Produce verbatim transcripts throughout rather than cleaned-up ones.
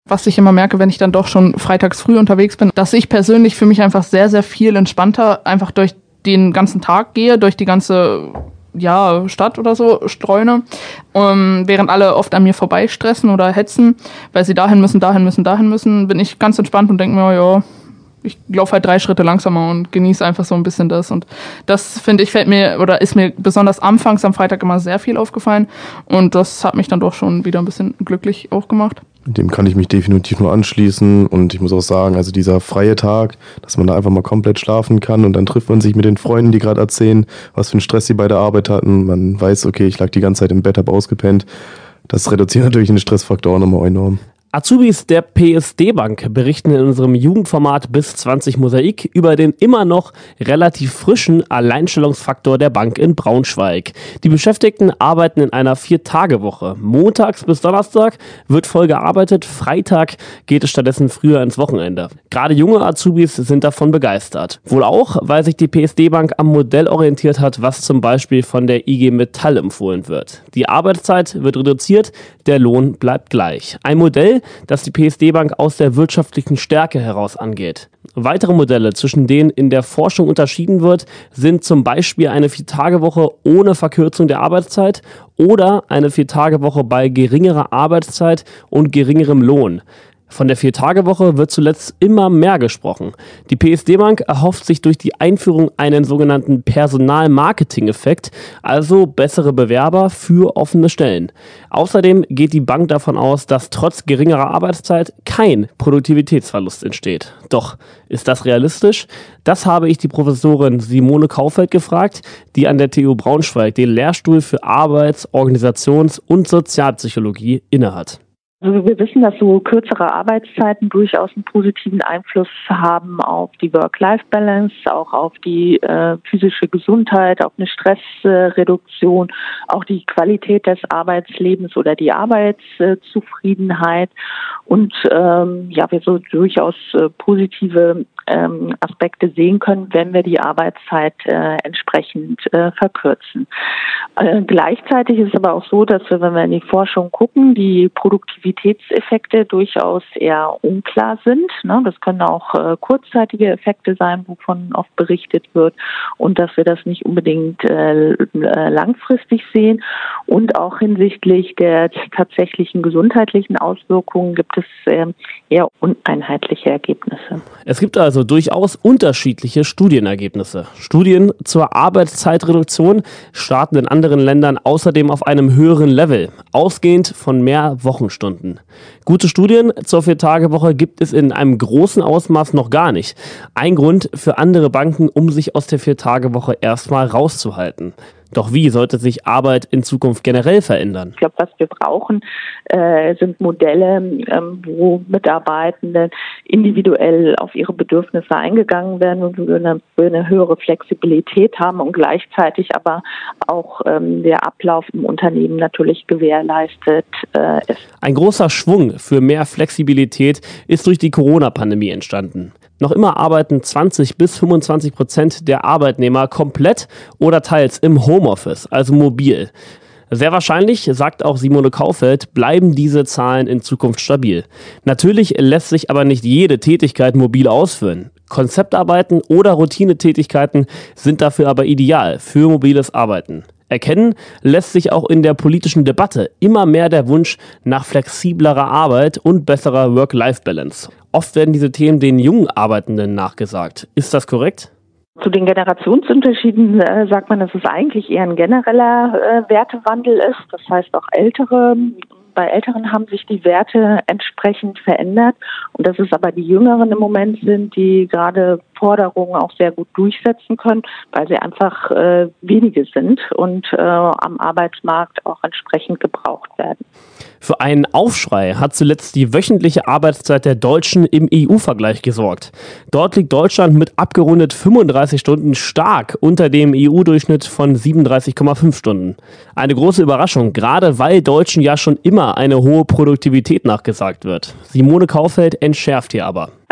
Was ich immer merke, wenn ich dann doch schon freitags früh unterwegs bin, dass ich persönlich für mich einfach sehr, sehr viel entspannter einfach durch den ganzen Tag gehe, durch die ganze ja, Stadt oder so streune, um, während alle oft an mir vorbeistressen oder hetzen, weil sie dahin müssen, dahin müssen, dahin müssen, bin ich ganz entspannt und denke mir, ja, ich laufe halt drei Schritte langsamer und genieße einfach so ein bisschen das. Und das, finde ich, fällt mir oder ist mir besonders anfangs am Freitag immer sehr viel aufgefallen. Und das hat mich dann doch schon wieder ein bisschen glücklich auch gemacht. Dem kann ich mich definitiv nur anschließen. Und ich muss auch sagen, also dieser freie Tag, dass man da einfach mal komplett schlafen kann und dann trifft man sich mit den Freunden, die gerade erzählen, was für einen Stress sie bei der Arbeit hatten. Man weiß, okay, ich lag die ganze Zeit im Bett, habe ausgepennt. Das reduziert natürlich den Stressfaktor auch nochmal enorm. Azubis der P S D Bank berichten in unserem Jugendformat bis zwanzig Mosaik über den immer noch relativ frischen Alleinstellungsfaktor der Bank in Braunschweig. Die Beschäftigten arbeiten in einer Vier-Tage-Woche. Montags bis Donnerstag wird voll gearbeitet, Freitag geht es stattdessen früher ins Wochenende. Gerade junge Azubis sind davon begeistert. Wohl auch, weil sich die P S D Bank am Modell orientiert hat, was zum Beispiel von der I G Metall empfohlen wird. Die Arbeitszeit wird reduziert, der Lohn bleibt gleich. Ein Modell, das die P S D Bank aus der wirtschaftlichen Stärke heraus angeht. Weitere Modelle, zwischen denen in der Forschung unterschieden wird, sind zum Beispiel eine Vier-Tage-Woche ohne Verkürzung der Arbeitszeit oder eine Vier-Tage-Woche bei geringerer Arbeitszeit und geringerem Lohn. Von der Vier-Tage-Woche wird zuletzt immer mehr gesprochen. Die P S D Bank erhofft sich durch die Einführung einen sogenannten Personalmarketing-Effekt, also bessere Bewerber für offene Stellen. Außerdem geht die Bank davon aus, dass trotz geringerer Arbeitszeit kein Produktivitätsverlust entsteht. Doch, ist das realistisch? Das habe ich die Professorin Simone Kaufeld gefragt, die an der T U Braunschweig den Lehrstuhl für Arbeits-, Organisations- und Sozialpsychologie innehat. Also wir wissen, dass so kürzere Arbeitszeiten durchaus einen positiven Einfluss haben auf die Work-Life-Balance, auch auf die äh, physische Gesundheit, auf eine Stressreduktion, auch die Qualität des Arbeitslebens oder die Arbeitszufriedenheit. Und ähm, ja, wir so durchaus äh, positive ähm, Aspekte sehen können, wenn wir die Arbeitszeit äh, entsprechend äh, verkürzen. Äh, gleichzeitig ist aber auch so, dass wir, wenn wir in die Forschung gucken, die Produktivitätseffekte durchaus eher unklar sind. Ne? Das können auch äh, kurzzeitige Effekte sein, wovon oft berichtet wird, und dass wir das nicht unbedingt äh, langfristig sehen. Und auch hinsichtlich der tatsächlichen gesundheitlichen Auswirkungen gibt es äh, eher uneinheitliche Ergebnisse. Es gibt also durchaus unterschiedliche Studienergebnisse. Studien zur Arbeitszeitreduktion starten in anderen Ländern außerdem auf einem höheren Level, ausgehend von mehr Wochenstunden. Gute Studien zur Vier-Tage-Woche gibt es in einem großen Ausmaß noch gar nicht. Ein Grund für andere Banken, um sich aus der Vier-Tage-Woche erstmal rauszuhalten. Doch wie sollte sich Arbeit in Zukunft generell verändern? Ich glaube, was wir brauchen, äh, sind Modelle, ähm, wo Mitarbeitende individuell auf ihre Bedürfnisse eingegangen werden und wir eine, wir eine höhere Flexibilität haben und gleichzeitig aber auch ähm, der Ablauf im Unternehmen natürlich gewährleistet äh, ist. Ein großer Schwung für mehr Flexibilität ist durch die Corona-Pandemie entstanden. Noch immer arbeiten zwanzig bis fünfundzwanzig Prozent der Arbeitnehmer komplett oder teils im Homeoffice, also mobil. Sehr wahrscheinlich, sagt auch Simone Kaufeld, bleiben diese Zahlen in Zukunft stabil. Natürlich lässt sich aber nicht jede Tätigkeit mobil ausführen. Konzeptarbeiten oder Routinetätigkeiten sind dafür aber ideal für mobiles Arbeiten. Erkennen lässt sich auch in der politischen Debatte immer mehr der Wunsch nach flexiblerer Arbeit und besserer Work-Life-Balance. Oft werden diese Themen den jungen Arbeitenden nachgesagt. Ist das korrekt? Zu den Generationsunterschieden äh, sagt man, dass es eigentlich eher ein genereller äh, Wertewandel ist. Das heißt, auch ältere, bei Älteren haben sich die Werte entsprechend verändert. Und dass es aber die Jüngeren im Moment sind, die gerade Forderungen auch sehr gut durchsetzen können, weil sie einfach äh, wenige sind und äh, am Arbeitsmarkt auch entsprechend gebraucht werden. Für einen Aufschrei hat zuletzt die wöchentliche Arbeitszeit der Deutschen im E U-Vergleich gesorgt. Dort liegt Deutschland mit abgerundet fünfunddreißig Stunden stark unter dem E U-Durchschnitt von siebenunddreißig Komma fünf Stunden. Eine große Überraschung, gerade weil Deutschen ja schon immer eine hohe Produktivität nachgesagt wird. Simone Kaufeld entschärft hier aber.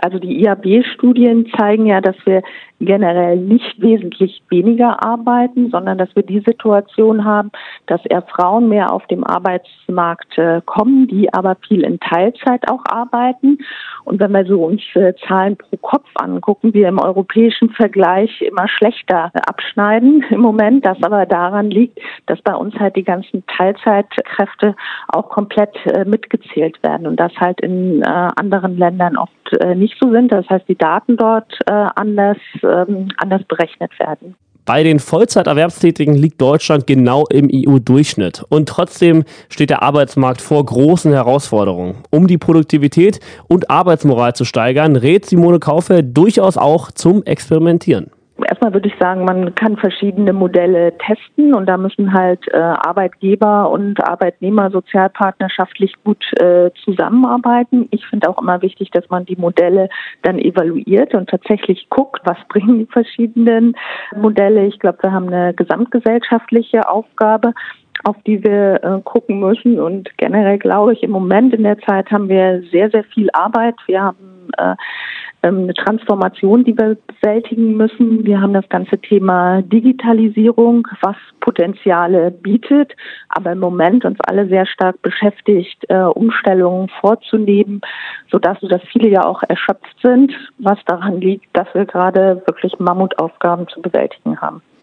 Also die I A B-Studien zeigen ja, dass wir generell nicht wesentlich weniger arbeiten, sondern dass wir die Situation haben, dass eher Frauen mehr auf dem Arbeitsmarkt äh, kommen, die aber viel in Teilzeit auch arbeiten. Und wenn wir so uns äh, Zahlen pro Kopf angucken, wir im europäischen Vergleich immer schlechter abschneiden im Moment, das aber daran liegt, dass bei uns halt die ganzen Teilzeitkräfte auch komplett äh, mitgezählt werden und das halt in äh, anderen Ländern oft äh, nicht so sind. Das heißt, die Daten dort äh, anders, ähm, anders berechnet werden. Bei den Vollzeiterwerbstätigen liegt Deutschland genau im E U-Durchschnitt. Und trotzdem steht der Arbeitsmarkt vor großen Herausforderungen. Um die Produktivität und Arbeitsmoral zu steigern, rät Simone Kaufer durchaus auch zum Experimentieren. Erstmal würde ich sagen, man kann verschiedene Modelle testen und da müssen halt äh, Arbeitgeber und Arbeitnehmer sozialpartnerschaftlich gut äh, zusammenarbeiten. Ich finde auch immer wichtig, dass man die Modelle dann evaluiert und tatsächlich guckt, was bringen die verschiedenen Modelle. Ich glaube, wir haben eine gesamtgesellschaftliche Aufgabe, auf die wir äh, gucken müssen. Und generell glaube ich, im Moment in der Zeit haben wir sehr, sehr viel Arbeit. Wir haben äh, eine Transformation, die wir bewältigen müssen. Wir haben das ganze Thema Digitalisierung, was Potenziale bietet, aber im Moment uns alle sehr stark beschäftigt, äh, Umstellungen vorzunehmen, sodass dass viele ja auch erschöpft sind, was daran liegt, dass wir gerade wirklich Mammutaufgaben zu bewältigen haben.